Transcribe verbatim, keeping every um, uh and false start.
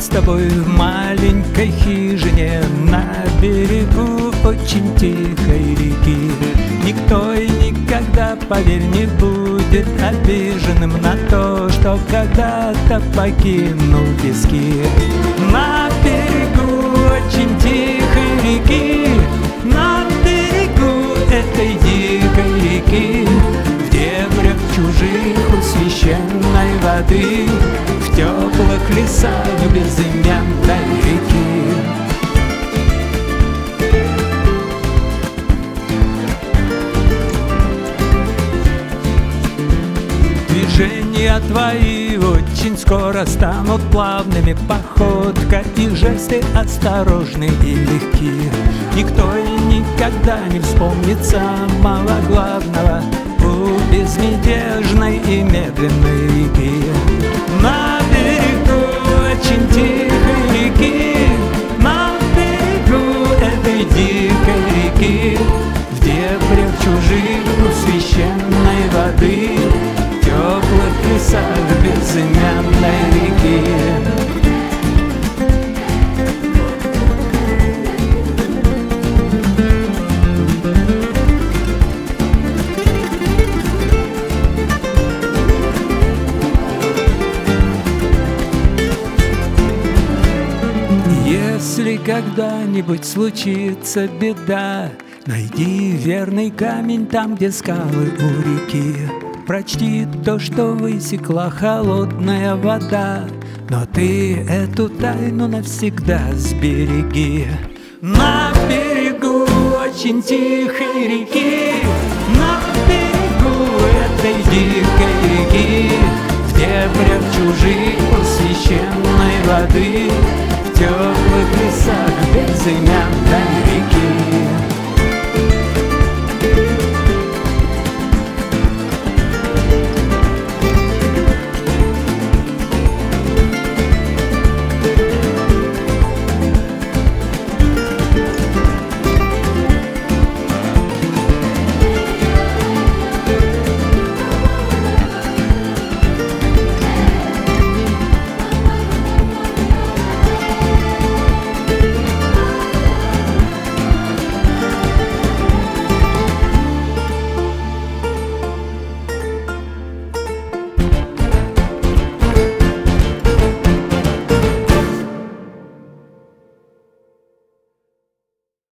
с тобой в маленькой хижине на берегу очень тихой реки. Никто и никогда, поверь, не будет обиженным на то, что когда-то покинул пески. На берегу очень тихой реки, на берегу этой дикой реки, в дебрях чужих у священной воды, в теплых лесах безымянной реки. Движения твои очень скоро станут плавными, походка и жесты осторожны и легки. Никто и никогда не вспомнит самого главного у безмятежной и медленной реки. На берегу очень тихой реки, на берегу этой дикой реки, в дебрях чужих у священной воды, в теплых лесах безымянной реки. Если когда-нибудь случится беда, найди верный камень там, где скалы у реки. Прочти то, что высекла холодная вода, но ты эту тайну навсегда сбереги. На берегу очень тихой реки, на берегу этой дикой реки, в дебрях чужих у священной воды,